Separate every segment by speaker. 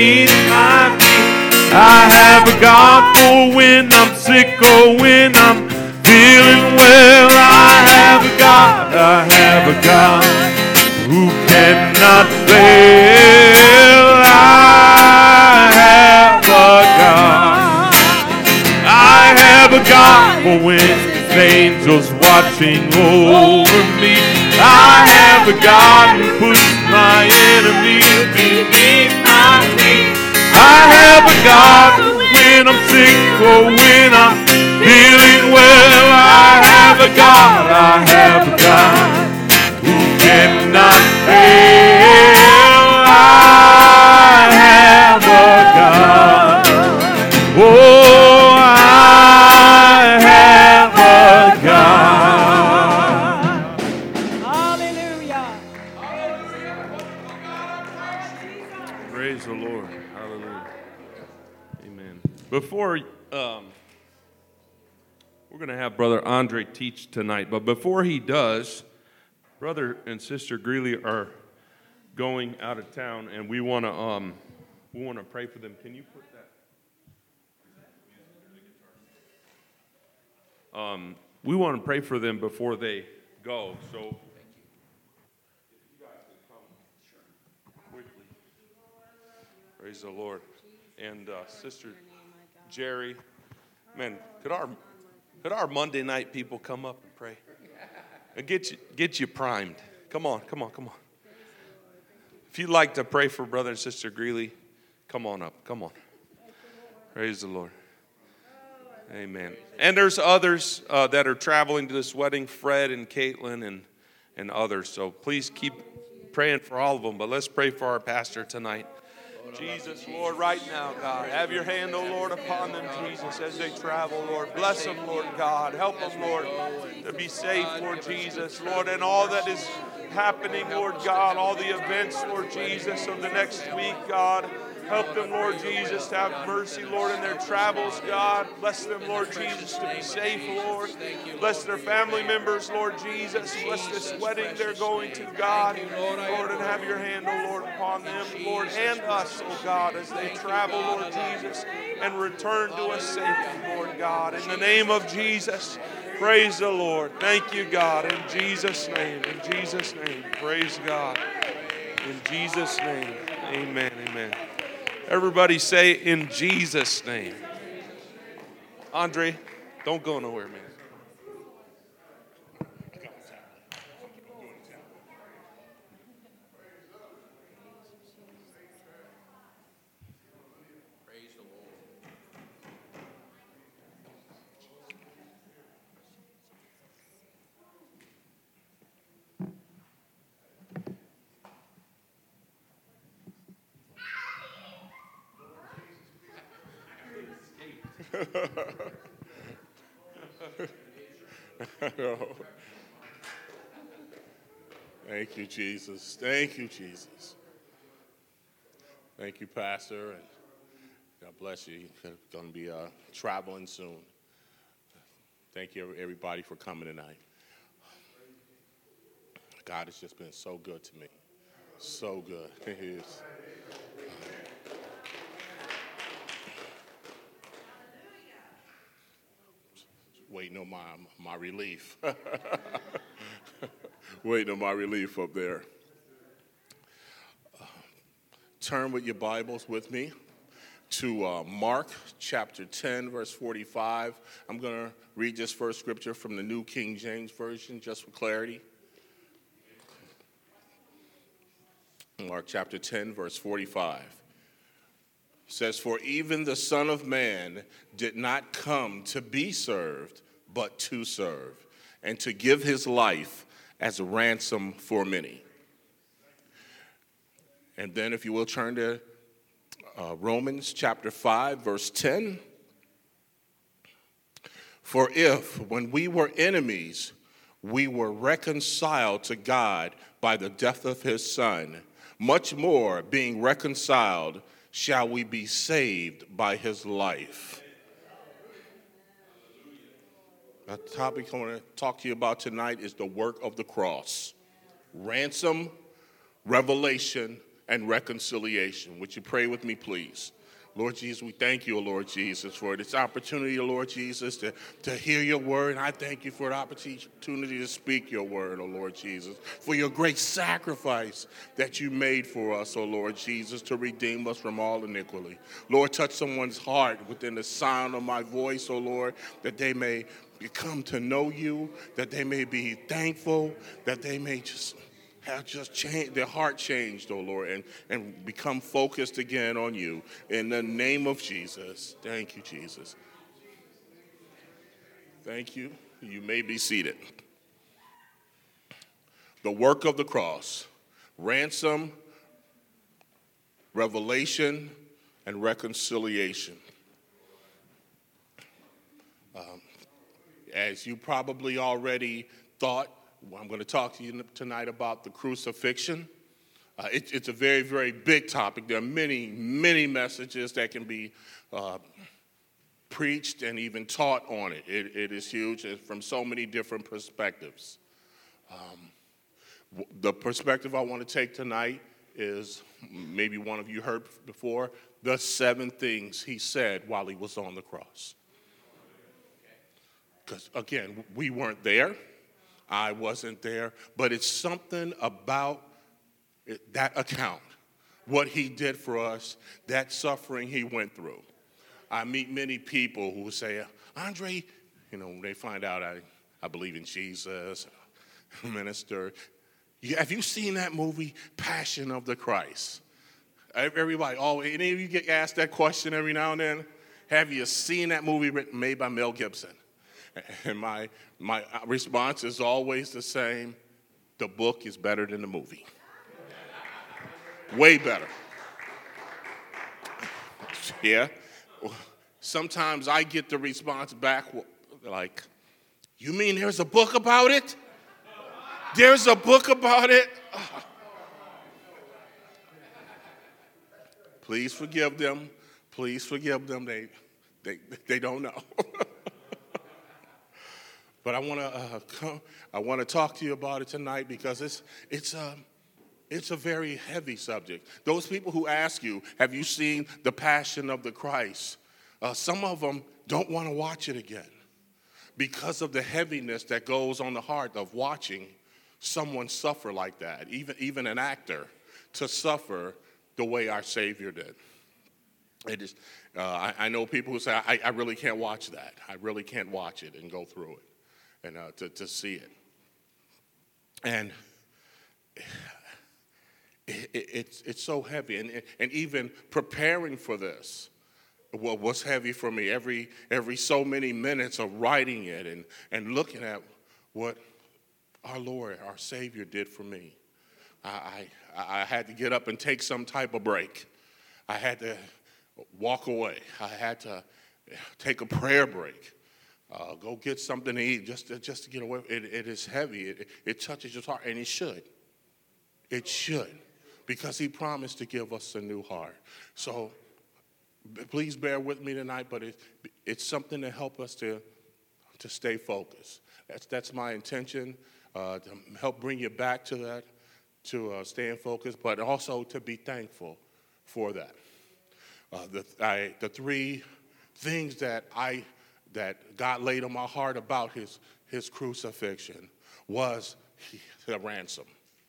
Speaker 1: beneath my feet. I have a God for when I'm sick or when I'm feeling well. I have a God, I have a God who cannot fail. I have a God. I have a God for when angels watching over me. I have a God who puts my enemies beneath my feet. I have a God when I'm sick or when I'm feeling well. I have a God, I have a God who cannot fail. I have a God. Oh, I have a God.
Speaker 2: Hallelujah.
Speaker 1: Praise the Lord. Hallelujah. Amen. Before, we're going to have Brother Andre teach tonight, but before he does, Brother and Sister Greeley are going out of town, and we want to pray for them. Can you put that? We want to pray for them before they go. So, if you guys could come quickly. Praise the Lord. And Sister Jerry, man, could our Monday night people come up and pray? And get you primed. Come on. If you'd like to pray for Brother and Sister Greeley, come on up. Come on. Praise the Lord. Amen. And there's others that are traveling to this wedding, Fred and Caitlin and others. So please keep praying for all of them. But let's pray for our pastor tonight. Jesus, Lord, right now, God, have your hand, oh Lord, upon them, Jesus, as they travel, Lord. Bless them, Lord God. Help them, Lord, to be safe, Lord Jesus, Lord, and all that is happening, Lord God, all the events, Lord Jesus, of the next week, God. Help them, Lord Jesus, to have mercy, Lord, in their travels, God. Bless them, Lord Jesus, to be safe, Lord. Bless their family members, Lord Jesus. Bless this wedding they're going to, God. Lord, and have your hand, oh Lord, upon them, Lord, and us, oh God, as they travel, Lord Jesus, and return to us safely, Lord God. In the name of Jesus, praise the Lord. Thank you, God, in Jesus' name. In Jesus' name, praise God. In Jesus' name, amen, amen. Everybody say, in Jesus' name. Andre, don't go nowhere, man.
Speaker 3: Thank you, Jesus. Thank you, Jesus. Thank you, Pastor, and God bless you. You're going to be traveling soon. Thank you, everybody, for coming tonight. God has just been so good to me. So good. He is. Waiting on my relief. Waiting on my relief up there. Turn with your Bibles with me to Mark chapter 10, verse 45. I'm going to read this first scripture from the New King James Version just for clarity. Mark chapter 10, verse 45. Says, for even the Son of Man did not come to be served, but to serve, and to give his life as a ransom for many. And then if you will turn to Romans chapter 5, verse 10. For if, when we were enemies, we were reconciled to God by the death of his Son, much more, being reconciled, shall we be saved by his life. The topic I want to talk to you about tonight is the work of the cross. Ransom, revelation, and reconciliation. Would you pray with me, please? Lord Jesus, we thank you, Lord Jesus, for this opportunity, Lord Jesus, to hear your word. And I thank you for the opportunity to speak your word, Lord Jesus, for your great sacrifice that you made for us, Lord Jesus, to redeem us from all iniquity. Lord, touch someone's heart within the sound of my voice, Lord, that they may come to know you, that they may be thankful, that they may have changed, their heart changed, Lord, and become focused again on you. In the name of Jesus. Thank you, Jesus. Thank you. You may be seated. The work of the cross, ransom, revelation, and reconciliation. As you probably already thought, I'm going to talk to you tonight about the crucifixion. It's a very, very big topic. There are many, many messages that can be preached and even taught on it. It is huge from so many different perspectives. The perspective I want to take tonight is, maybe one of you heard before, the 7 things he said while he was on the cross. Because, again, we weren't there. I wasn't there, but it's something about that account, what he did for us, that suffering he went through. I meet many people who say, Andre, when they find out I believe in Jesus, minister, have you seen that movie, Passion of the Christ? Everybody, any of you get asked that question every now and then? Have you seen that movie made by Mel Gibson? And my response is always the same: the book is better than the movie. Way better. Yeah. Sometimes I get the response back like, you mean there's a book about it? There's a book about it? Please forgive them. Please forgive them. They don't know. But I want to talk to you about it tonight because it's a very heavy subject. Those people who ask you, have you seen The Passion of the Christ? Some of them don't want to watch it again because of the heaviness that goes on the heart of watching someone suffer like that, even an actor, to suffer the way our Savior did. It is. I know people who say, I really can't watch that. I really can't watch it and go through it. And to see it. And it's so heavy. And even preparing for this was heavy for me. Every so many minutes of writing it and looking at what our Lord, our Savior did for me. I had to get up and take some type of break. I had to walk away. I had to take a prayer break. Go get something to eat just to get away. It is heavy. It touches your heart, and it should. It should, because he promised to give us a new heart. So please bear with me tonight, but it's something to help us to stay focused. That's my intention, to help bring you back to that, to staying focused, but also to be thankful for that. The 3 things that God laid on my heart about his crucifixion was the ransom.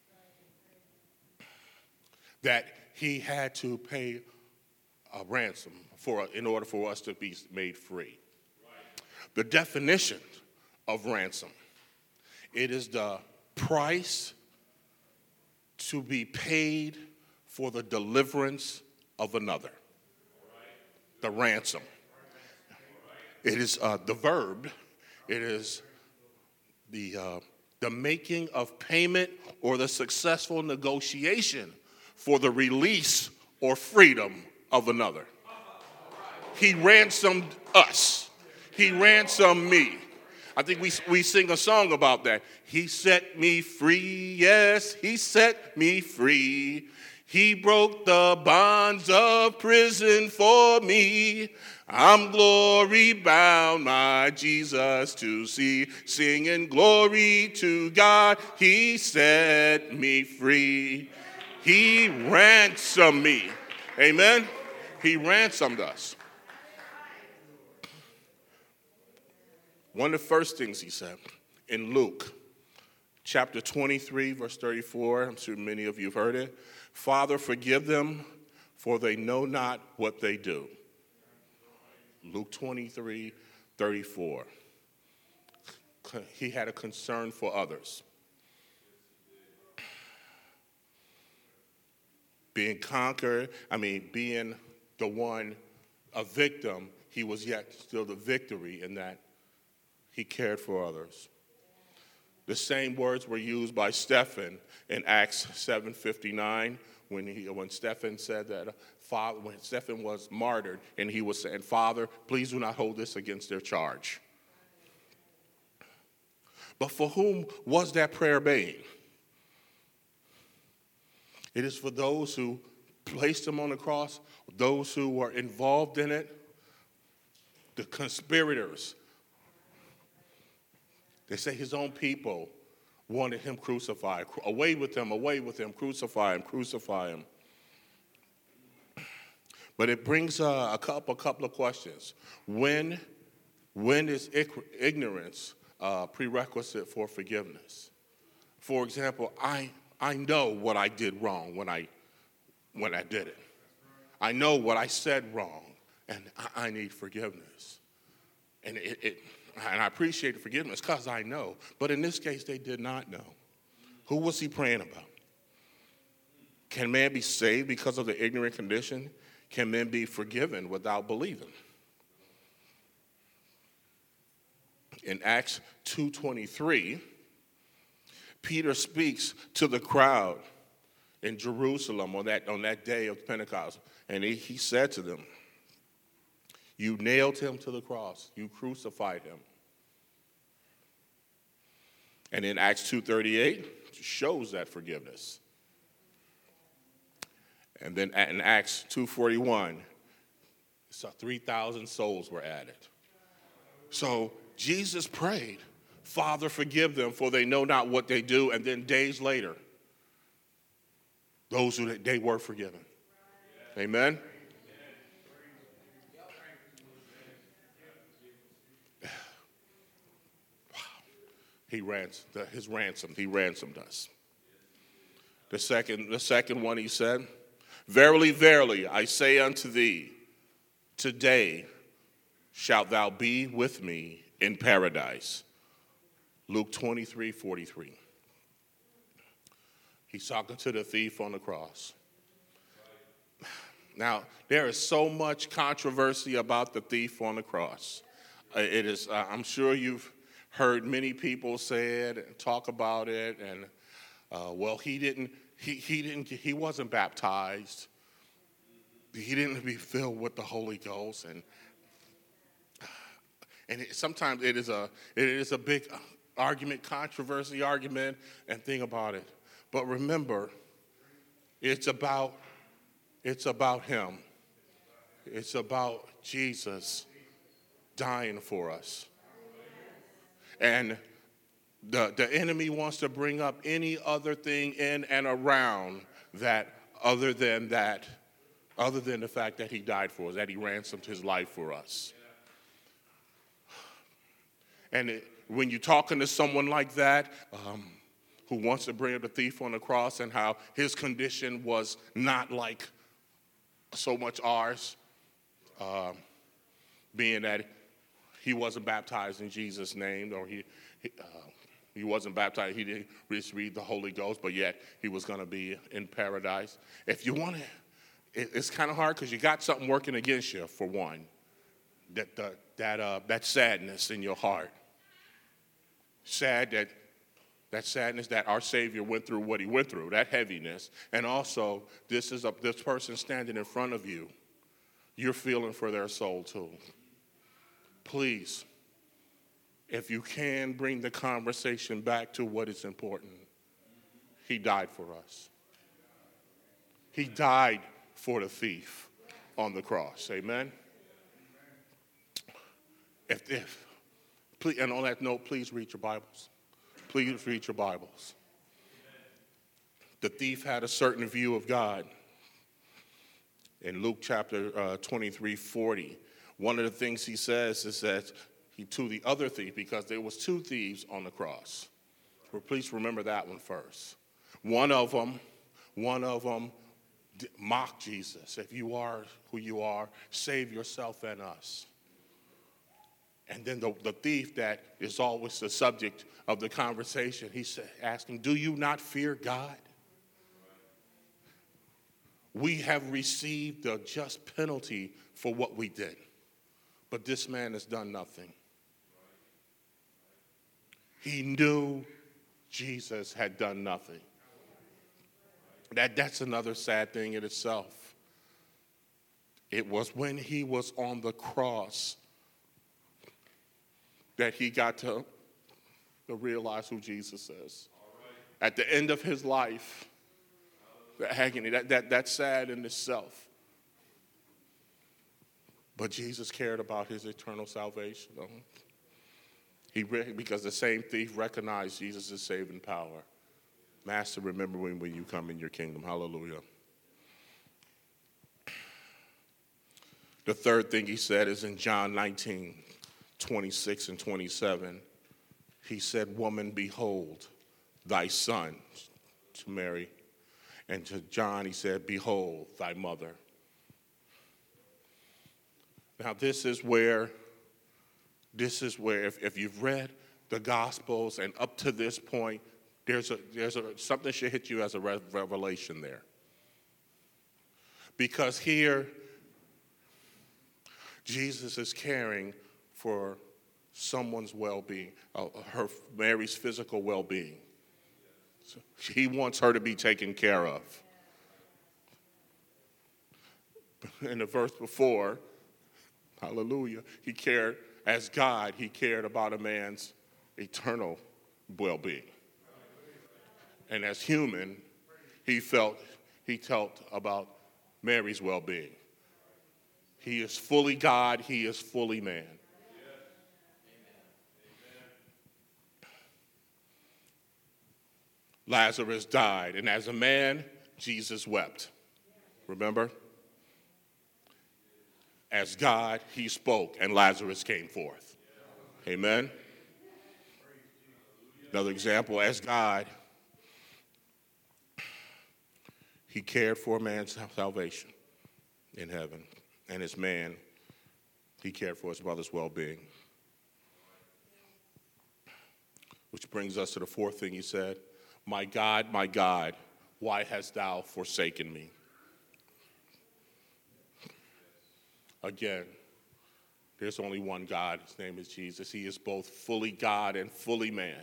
Speaker 3: That he had to pay a ransom in order for us to be made free. The definition of ransom, it is the price to be paid for the deliverance of another. The ransom. It is the verb. It is the making of payment or the successful negotiation for the release or freedom of another. He ransomed us. He ransomed me. I think we sing a song about that. He set me free. Yes, he set me free. He broke the bonds of prison for me. I'm glory bound, my Jesus to see. Singing glory to God, he set me free. He ransomed me. Amen? He ransomed us. One of the first things he said in Luke chapter 23, verse 34, I'm sure many of you have heard it. Father, forgive them, for they know not what they do. Luke 23, 34. He had a concern for others. Being being the one, a victim, he was yet still the victory in that he cared for others. The same words were used by Stephen in Acts 7:59 when Stephen said that when Stephen was martyred and he was saying, Father, please do not hold this against their charge. But for whom was that prayer made? It is for those who placed him on the cross, those who were involved in it, the conspirators. They say his own people wanted him crucified. Away with him, crucify him, crucify him. But it brings a couple of questions. When is ignorance prerequisite for forgiveness? For example, I know what I did wrong when I did it. I know what I said wrong, and I need forgiveness. And and I appreciate the forgiveness because I know. But in this case, they did not know. Who was he praying about? Can man be saved because of the ignorant condition? Can men be forgiven without believing? In Acts 2:23, Peter speaks to the crowd in Jerusalem on that day of Pentecost, and he said to them, you nailed him to the cross. You crucified him. And in Acts 2:38, shows that forgiveness. And then in Acts 2:41, 3,000 souls were added. So Jesus prayed, Father, forgive them, for they know not what they do. And then days later, they were forgiven. Amen? He ransomed us. The second one he said, verily, verily, I say unto thee, today shalt thou be with me in paradise. Luke 23:43. He's talking to the thief on the cross. Now, there is so much controversy about the thief on the cross. It is. I'm sure you've heard many people say it and talk about it, and he wasn't baptized. He didn't be filled with the Holy Ghost, and sometimes it is a big controversy argument and thing about it. But remember, it's about him. It's about Jesus dying for us. And the enemy wants to bring up any other thing in and around that other than the fact that he died for us, that he ransomed his life for us. And when you're talking to someone like that, who wants to bring up the thief on the cross and how his condition was not like so much ours, being that he wasn't baptized in Jesus' name, or he wasn't baptized, he didn't receive the Holy Ghost, but yet he was going to be in paradise. If you want to, it's kind of hard because you got something working against you, for one, that sadness in your heart. Sad that sadness that our Savior went through what he went through, that heaviness. And also, this person standing in front of you, you're feeling for their soul too. Please, if you can, bring the conversation back to what is important. He died for us. He died for the thief on the cross. Amen? Please, and on that note, please read your Bibles. Please read your Bibles. The thief had a certain view of God. In Luke chapter 23:40, one of the things he says is that he to the other thief, because there was two thieves on the cross. Well, please remember that one first. One of them mocked Jesus. If you are who you are, save yourself and us. And then the thief that is always the subject of the conversation, he's asking, do you not fear God? We have received the just penalty for what we did. But this man has done nothing. He knew Jesus had done nothing. That's another sad thing in itself. It was when he was on the cross that he got to realize who Jesus is. At the end of his life, the agony, that's sad in itself. But Jesus cared about his eternal salvation. Because the same thief recognized Jesus' saving power. Master, remember when you come in your kingdom. Hallelujah. The third thing he said is in John 19:26 and 27. He said, woman, behold thy son, to Mary. And to John, he said, behold thy mother. Now, this is where, if you've read the Gospels and up to this point, there's something should hit you as a revelation there. Because here, Jesus is caring for someone's well-being, Mary's physical well-being. So he wants her to be taken care of. In the verse before, hallelujah, he cared, as God, he cared about a man's eternal well-being. And as human, he felt about Mary's well-being. He is fully God, he is fully man. Lazarus died, and as a man, Jesus wept. Remember? As God, he spoke, and Lazarus came forth. Amen? Another example, as God, he cared for man's salvation in heaven. And as man, he cared for his brother's well-being. Which brings us to the fourth thing he said. My God, why hast thou forsaken me? Again, there's only one God. His name is Jesus. He is both fully God and fully man.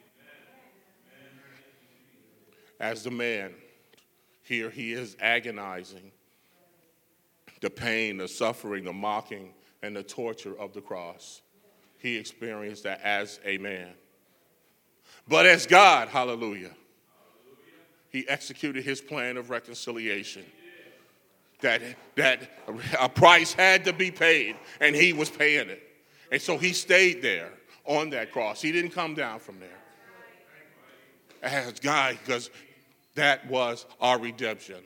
Speaker 3: As the man, here he is agonizing the pain, the suffering, the mocking, and the torture of the cross. He experienced that as a man. But as God, hallelujah, he executed his plan of reconciliation. That a price had to be paid, and he was paying it. And so he stayed there on that cross. He didn't come down from there. As God, because that was our redemption.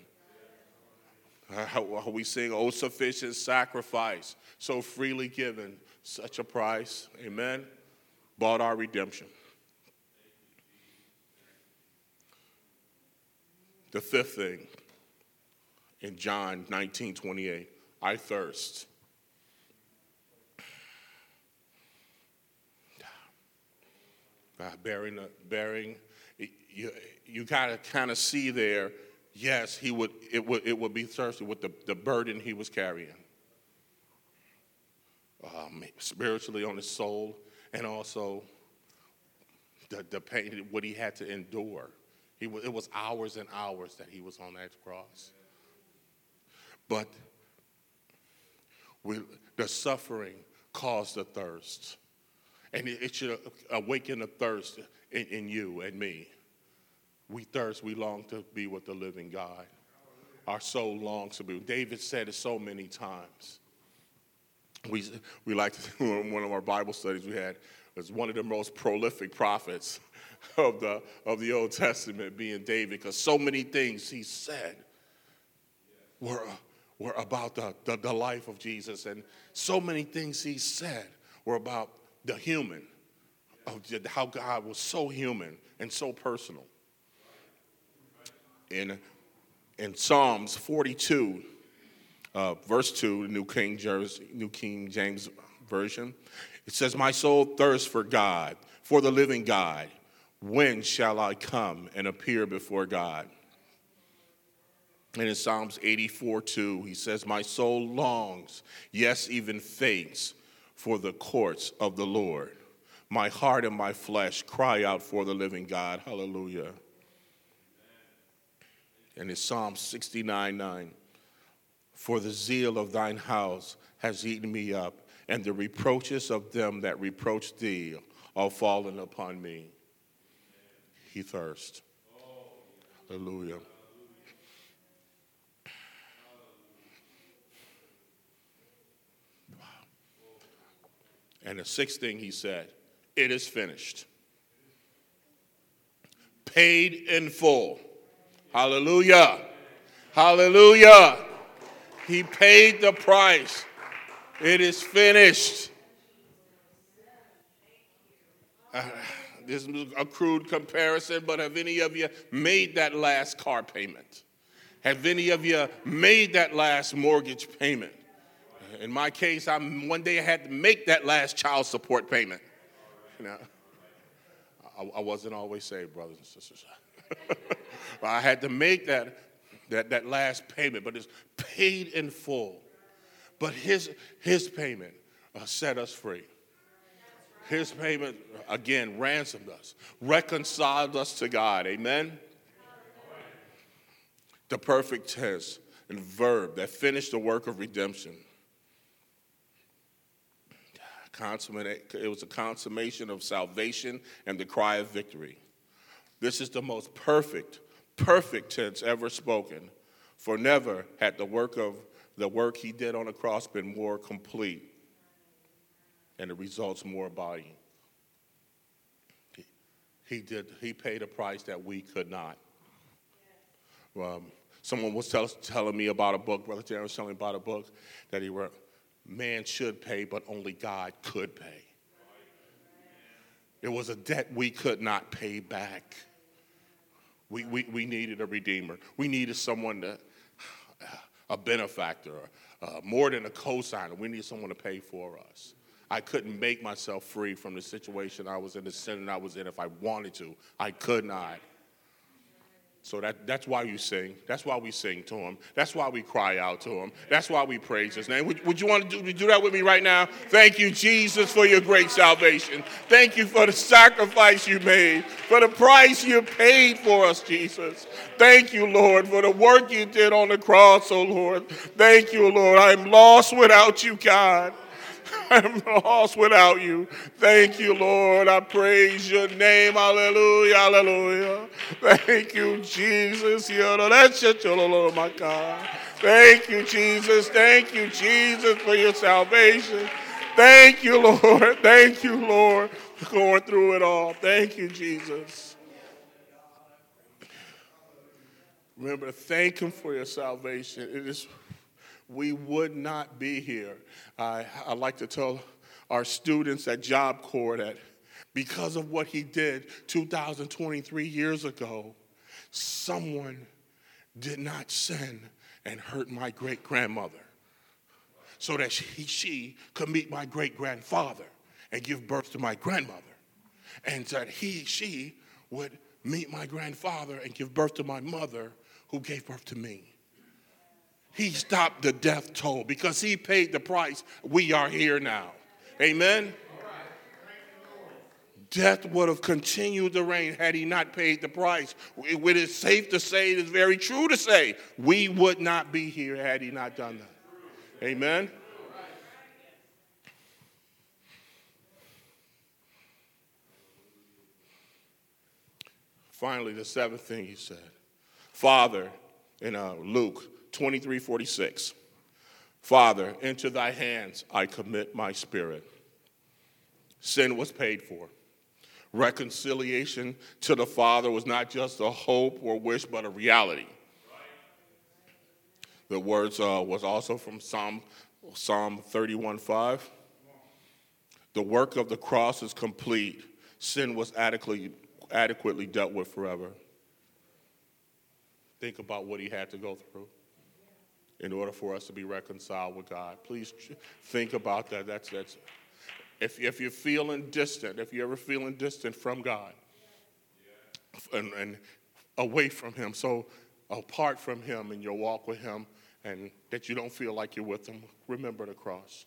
Speaker 3: We sing, oh, sufficient sacrifice, so freely given, such a price. Amen. Bought our redemption. The fifth thing, in John 19:28, I thirst. You gotta kind of see there. Yes, it would be thirsty with the burden he was carrying, spiritually on his soul, and also the pain, what he had to endure. It was hours and hours that he was on that cross. But the suffering caused the thirst. And it should awaken the thirst in you and me. We thirst, we long to be with the living God. Our soul longs to be. David said it so many times. We like to, one of our Bible studies we had, was one of the most prolific prophets of the Old Testament being David, because so many things he said were about the life of Jesus, and so many things he said were about the human, of how God was so human and so personal. In Psalms 42, verse 2, New King James Version, it says, "My soul thirsts for God, for the living God. When shall I come and appear before God?" And in Psalms 84:2, he says, "My soul longs, yes, even faints, for the courts of the Lord. My heart and my flesh cry out for the living God." Hallelujah. And in Psalm 69:9, "For the zeal of thine house has eaten me up, and the reproaches of them that reproach thee are fallen upon me." He thirsts. Hallelujah. And the sixth thing he said, "It is finished." Paid in full. Hallelujah. Hallelujah. He paid the price. It is finished. This is a crude comparison, but have any of you made that last car payment? Have any of you made that last mortgage payment? In my case, one day I had to make that last child support payment. You know, I wasn't always saved, brothers and sisters. But I had to make that last payment, but it's paid in full. But his payment set us free. His payment, again, ransomed us, reconciled us to God. Amen? The perfect tense and verb that finished the work of redemption. It was a consummation of salvation and the cry of victory. This is the most perfect tense ever spoken, for never had the work he did on the cross been more complete and the results more abiding. He paid a price that we could not. Someone was telling me about a book, Brother Darren was telling me about a book that he wrote. Man should pay, but only God could pay. It was a debt we could not pay back. We needed a redeemer. We needed someone a benefactor, more than a cosigner. We needed someone to pay for us. I couldn't make myself free from the situation I was in, the sin I was in. If I wanted to, I could not. So that's why you sing. That's why we sing to him. That's why we cry out to him. That's why we praise his name. Would you want to do that with me right now? Thank you, Jesus, for your great salvation. Thank you for the sacrifice you made, for the price you paid for us, Jesus. Thank you, Lord, for the work you did on the cross, oh Lord. Thank you, Lord. I'm lost without you, God. I'm lost without you. Thank you, Lord. I praise your name. Hallelujah, hallelujah. Thank you, Jesus. My God. Thank you, Jesus. Thank you, Jesus, for your salvation. Thank you, Lord. Thank you, Lord, for going through it all. Thank you, Jesus. Remember to thank him for your salvation. We would not be here. I like to tell our students at Job Corps that because of what he did 2,023 years ago, someone did not sin and hurt my great-grandmother so that she could meet my great-grandfather and give birth to my grandmother, and that she would meet my grandfather and give birth to my mother who gave birth to me. He stopped the death toll. Because he paid the price, we are here now. Amen? Death would have continued to reign had he not paid the price. It is safe to say, it is very true to say, we would not be here had he not done that. Amen? Finally, the seventh thing he said. Father, in Luke 23:46. Father, into thy hands I commit my spirit. Sin was paid for. Reconciliation to the Father was not just a hope or wish, but a reality. The words was also from Psalm 31:5. The work of the cross is complete. Sin was adequately dealt with forever. Think about what he had to go through in order for us to be reconciled with God. Please think about that. That's if you're feeling distant, if you're ever feeling distant from God and away from him, so apart from him in your walk with him, and that you don't feel like you're with him, remember the cross.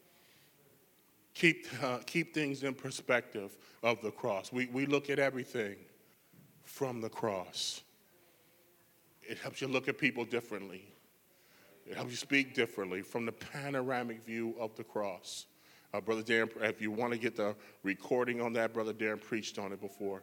Speaker 3: Keep things in perspective of the cross. We look at everything from the cross. It helps you look at people differently. It helps you speak differently from the panoramic view of the cross. Brother Dan, if you want to get the recording on that, Brother Dan preached on it before.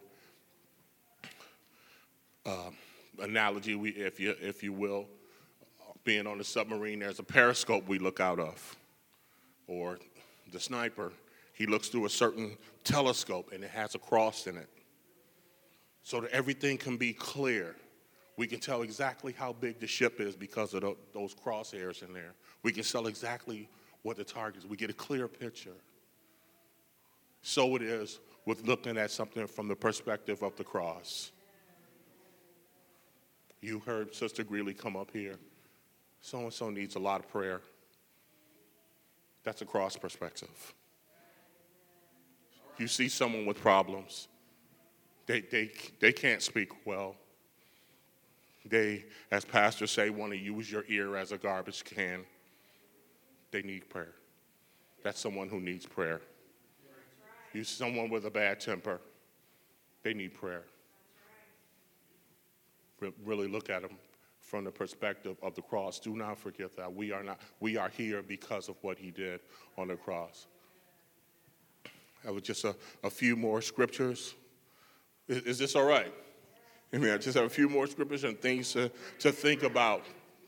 Speaker 3: Analogy, if you will, being on the submarine, there's a periscope we look out of. Or the sniper, he looks through a certain telescope and it has a cross in it. So that everything can be clear. We can tell exactly how big the ship is because of those crosshairs in there. We can tell exactly what the target is. We get a clear picture. So it is with looking at something from the perspective of the cross. You heard Sister Greeley come up here. So-and-so needs a lot of prayer. That's a cross perspective. You see someone with problems. They can't speak well. They, as pastors say, want to use your ear as a garbage can. They need prayer. That's someone who needs prayer. You see someone with a bad temper. They need prayer. Really look at them from the perspective of the cross. Do not forget that we are here because of what he did on the cross. That was just a few more scriptures. Is this all right? Amen. I just have a few more scriptures and things to think about.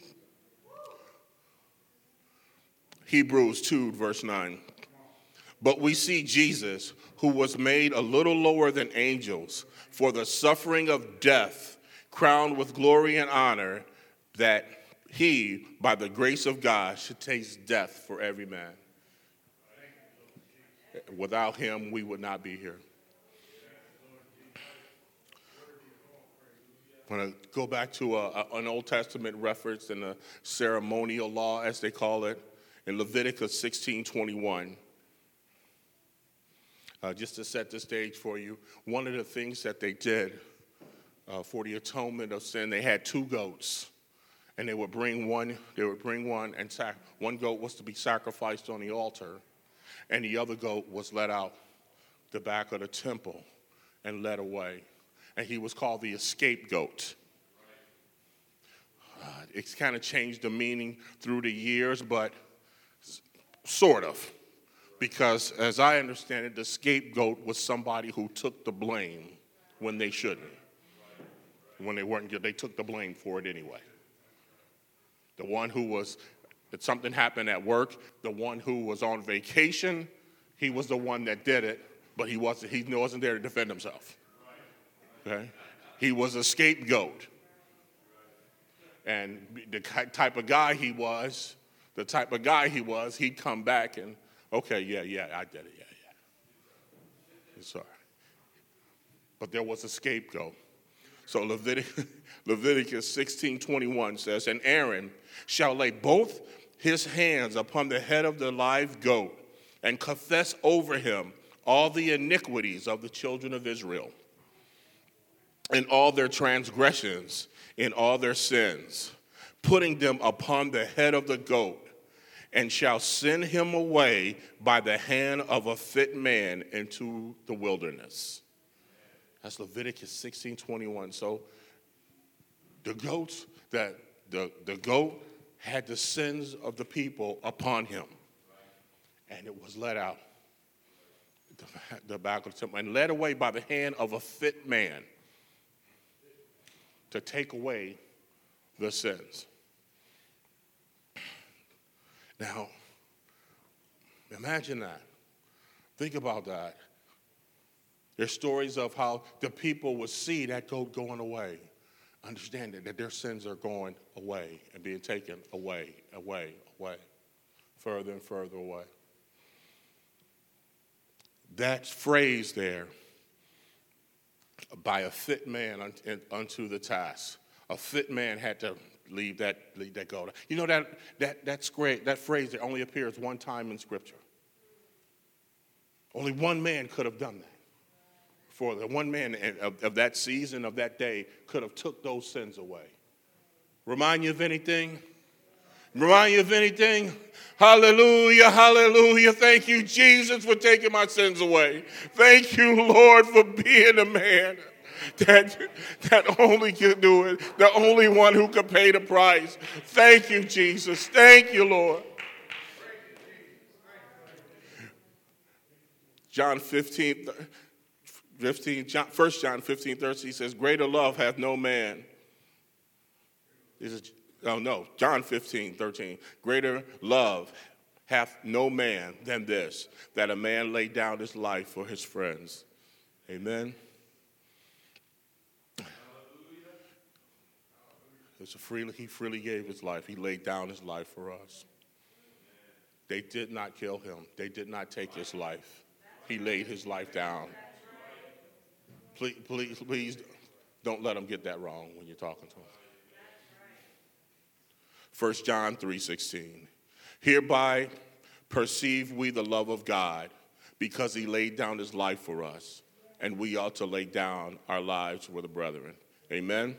Speaker 3: Hebrews 2, verse 9. But we see Jesus, who was made a little lower than angels for the suffering of death, crowned with glory and honor, that he, by the grace of God, should taste death for every man. Without him, we would not be here. I'm going to go back to an Old Testament reference in the ceremonial law, as they call it, in Leviticus 16:21. Just to set the stage for you, one of the things that they did for the atonement of sin, they had two goats, and they would bring one, and one goat was to be sacrificed on the altar, and the other goat was led out the back of the temple and led away. And he was called the scapegoat. It's kind of changed the meaning through the years, but sort of. Because as I understand it, the scapegoat was somebody who took the blame when they shouldn't. When they weren't good, they took the blame for it anyway. The one who was, if something happened at work, the one who was on vacation, he was the one that did it, but he wasn't there to defend himself. Okay? He was a scapegoat. And the type of guy he was, he'd come back and, okay, yeah, I did it, yeah. Sorry. But there was a scapegoat. So Leviticus 16:21 says, and Aaron shall lay both his hands upon the head of the live goat and confess over him all the iniquities of the children of Israel, in all their transgressions, in all their sins, putting them upon the head of the goat, and shall send him away by the hand of a fit man into the wilderness. That's Leviticus 16:21. So the goat had the sins of the people upon him, and it was led out the back of the temple and led away by the hand of a fit man to take away the sins. Now, imagine that. Think about that. There's stories of how the people would see that goat going away, understanding that their sins are going away and being taken away, further and further away. That phrase there, by a fit man unto the task. A fit man had to leave that goat. You know that's great. That phrase that only appears one time in Scripture. Only one man could have done that. For the one man of that season, of that day, could have took those sins away. Remind you of anything? Remind you of anything? Hallelujah, hallelujah. Thank you, Jesus, for taking my sins away. Thank you, Lord, for being a man that only can do it, the only one who can pay the price. Thank you, Jesus. Thank you, Lord. John 15, 1 John 15:13 says, greater love hath no man. John 15:13. Greater love hath no man than this, that a man lay down his life for his friends. Amen. He freely gave his life. He laid down his life for us. They did not kill him. They did not take his life. He laid his life down. Please don't let them get that wrong when you're talking to them. 1 John 3:16. Hereby perceive we the love of God, because he laid down his life for us, and we ought to lay down our lives for the brethren. Amen?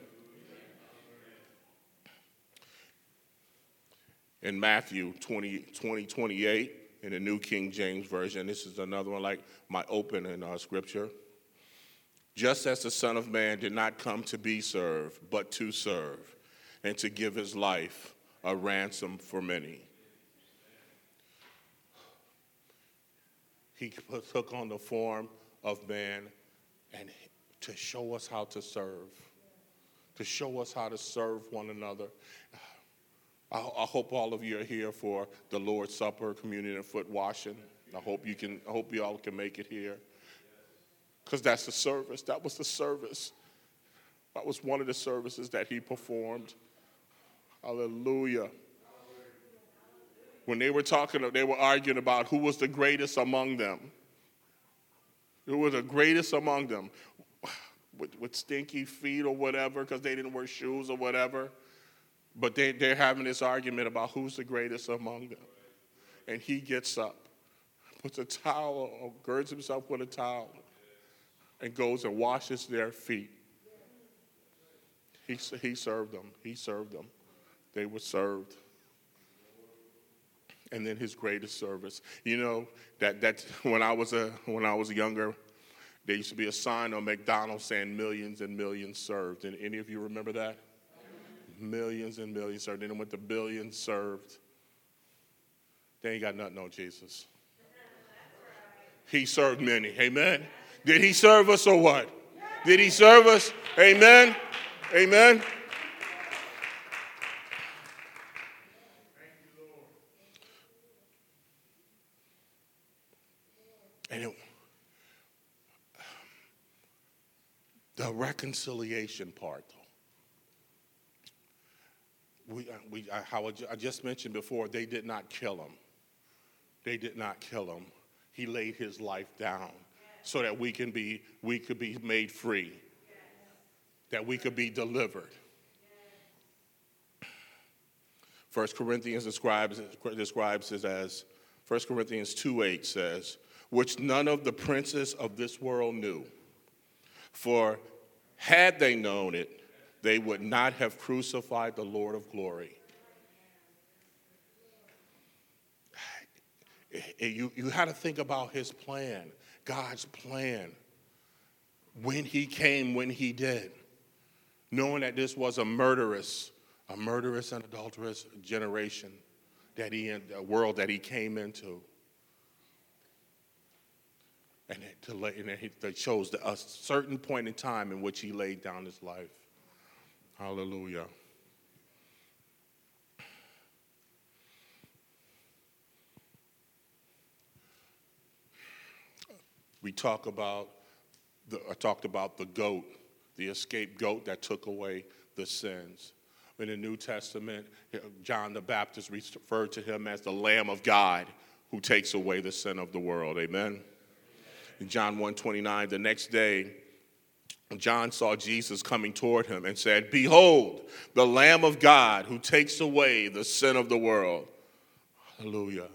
Speaker 3: In Matthew 20:28, in the New King James Version, this is another one like my opening scripture. Just as the Son of Man did not come to be served, but to serve, and to give his life a ransom for many. He took on the form of man and to show us how to serve one another. I hope all of you are here for the Lord's Supper, communion, and foot washing. I hope you all can make it here. Because that's the service. That was the service. That was one of the services that he performed. Hallelujah. When they were arguing about who was the greatest among them. Who was the greatest among them? With stinky feet or whatever, because they didn't wear shoes or whatever. But they're having this argument about who's the greatest among them. And he gets up, puts a towel, or girds himself with a towel, and goes and washes their feet. He served them. He served them. They were served. And then his greatest service. You know, that when I was younger, there used to be a sign on McDonald's saying millions and millions served. And any of you remember that? Millions and millions served. Then it went to billions served. They ain't got nothing on Jesus. He served many. Amen. Did he serve us or what? Did he serve us? Amen. Amen. And the reconciliation part, though. How I just mentioned before, they did not kill him. They did not kill him. He laid his life down so that we could be made free, that we could be delivered. 1 Corinthians describes it as, 1 Corinthians 2:8 says, which none of the princes of this world knew. For had they known it, they would not have crucified the Lord of glory. You had to think about his plan, God's plan, when he came, when he did, knowing that this was a murderous and adulterous generation, a world that he came into. And it shows a certain point in time in which he laid down his life. Hallelujah. We talk about I talked about the goat, the escaped goat that took away the sins. In the New Testament, John the Baptist referred to him as the Lamb of God who takes away the sin of the world. Amen. In John 1:29, the next day, John saw Jesus coming toward him and said, "Behold, the Lamb of God who takes away the sin of the world." Hallelujah.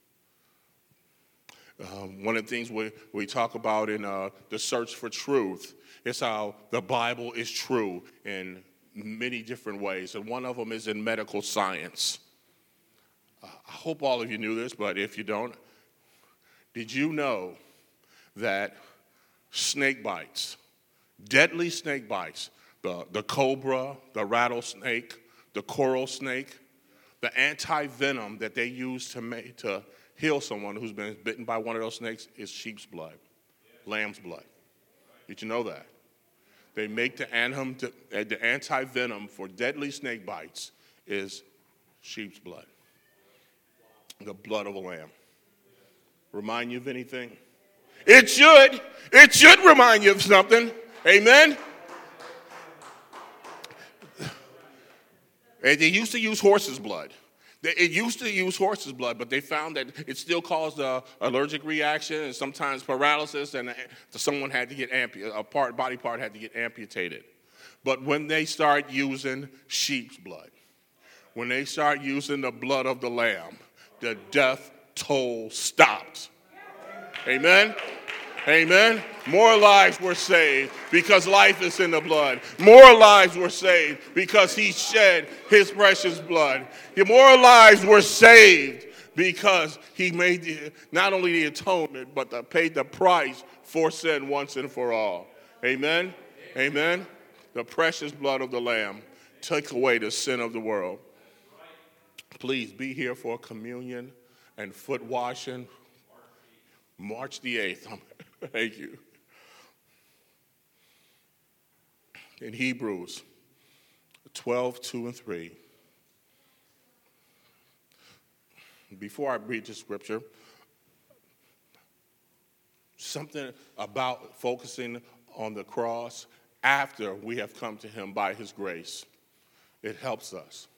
Speaker 3: One of the things we talk about in the search for truth is how the Bible is true in many different ways, and one of them is in medical science. I hope all of you knew this, but if you don't, did you know that snake bites, deadly snake bites, the cobra, the rattlesnake, the coral snake, the anti-venom that they use to heal someone who's been bitten by one of those snakes is sheep's blood, lamb's blood. Did you know that? They make the anti-venom for deadly snake bites is sheep's blood, the blood of a lamb. Remind you of anything? It should. It should remind you of something. Amen? They used to use horse's blood. It used to use horse's blood, but they found that it still caused an allergic reaction and sometimes paralysis, and someone had to get body part had to get amputated. But when they start using sheep's blood, when they start using the blood of the lamb, the death toll stopped. Amen? Amen? More lives were saved because life is in the blood. More lives were saved because he shed his precious blood. More lives were saved because he made not only the atonement, but paid the price for sin once and for all. Amen? Amen? The precious blood of the Lamb took away the sin of the world. Please be here for communion and foot washing. March the 8th. Thank you. In Hebrews 12:2-3. Before I read the scripture, something about focusing on the cross after we have come to him by his grace. It helps us.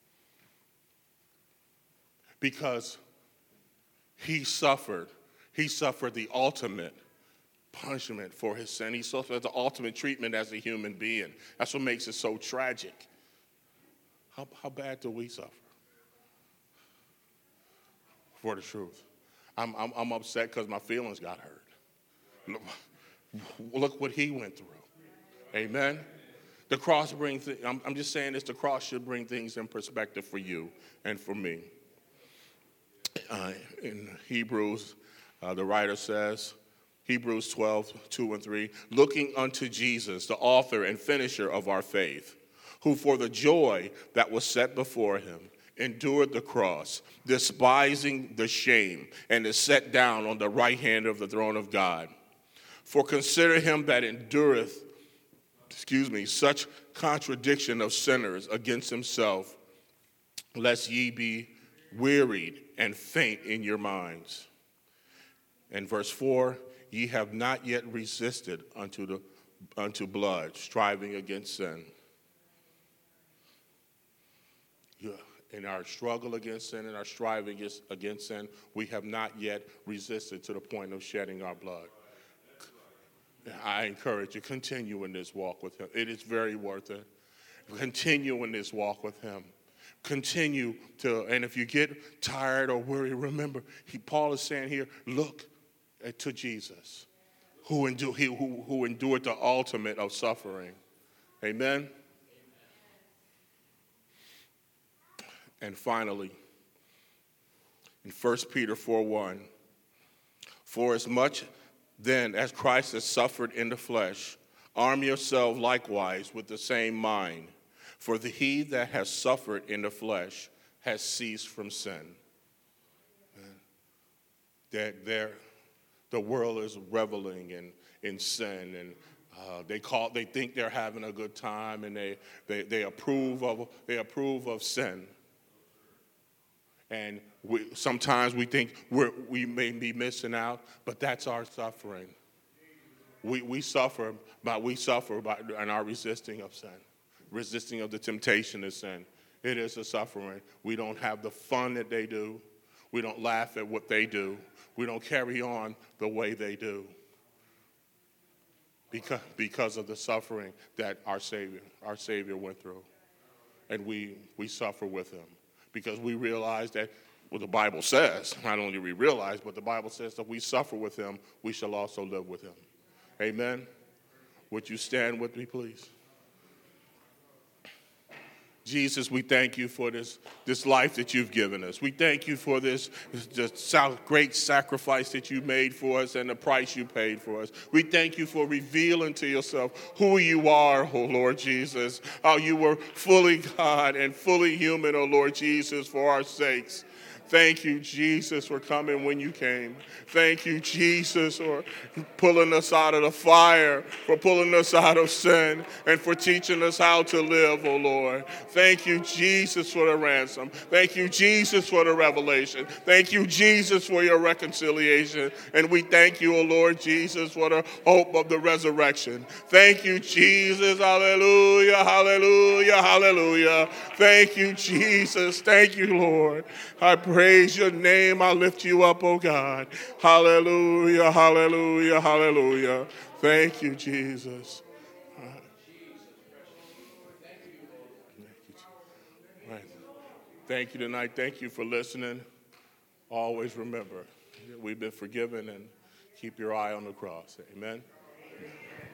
Speaker 3: Because he suffered the ultimate punishment for his sin. He suffered the ultimate treatment as a human being. That's what makes it so tragic. How bad do we suffer for the truth? I'm upset because my feelings got hurt. Look what he went through. Amen? The cross brings, I'm just saying this, the cross should bring things in perspective for you and for me. In Hebrews, the writer says, Hebrews 12:2-3, looking unto Jesus, the author and finisher of our faith, who for the joy that was set before him endured the cross, despising the shame, and is set down on the right hand of the throne of God. For consider him that endureth, such contradiction of sinners against himself, lest ye be wearied and faint in your minds. And verse 4, ye have not yet resisted unto blood, striving against sin. In our struggle against sin and our striving against sin, we have not yet resisted to the point of shedding our blood. I encourage you, continue in this walk with him. It is very worth it. Continue in this walk with him. Continue to, and if you get tired or weary, remember, Paul is saying here, look to Jesus, who endured the ultimate of suffering. Amen? And finally, in 1 Peter 4:1, for as much then as Christ has suffered in the flesh, arm yourself likewise with the same mind. For he that has suffered in the flesh has ceased from sin. The world is reveling in sin, and they think they're having a good time, and they approve of sin. And sometimes we think we may be missing out, but that's our suffering. We suffer by in our resisting of sin, resisting of the temptation of sin. It is a suffering. We don't have the fun that they do. We don't laugh at what they do. We don't carry on the way they do. Because of the suffering that our Savior went through. And we suffer with him. Because we realize that, well, the Bible says, not only do we realize, but the Bible says that we suffer with him, we shall also live with him. Amen? Would you stand with me, please? Jesus, we thank you for this life that you've given us. We thank you for this great sacrifice that you made for us and the price you paid for us. We thank you for revealing to yourself who you are, oh Lord Jesus, how you were fully God and fully human, oh Lord Jesus, for our sakes. Thank you, Jesus, for coming when you came. Thank you, Jesus, for pulling us out of the fire, for pulling us out of sin, and for teaching us how to live, oh Lord. Thank you, Jesus, for the ransom. Thank you, Jesus, for the revelation. Thank you, Jesus, for your reconciliation. And we thank you, oh Lord Jesus, for the hope of the resurrection. Thank you, Jesus. Hallelujah, hallelujah, hallelujah. Thank you, Jesus. Thank you, Lord. I praise your name. I lift you up, oh God. Hallelujah, hallelujah, hallelujah. Thank you, Jesus. Thank you tonight. Thank you for listening. Always remember, we've been forgiven, and keep your eye on the cross. Amen.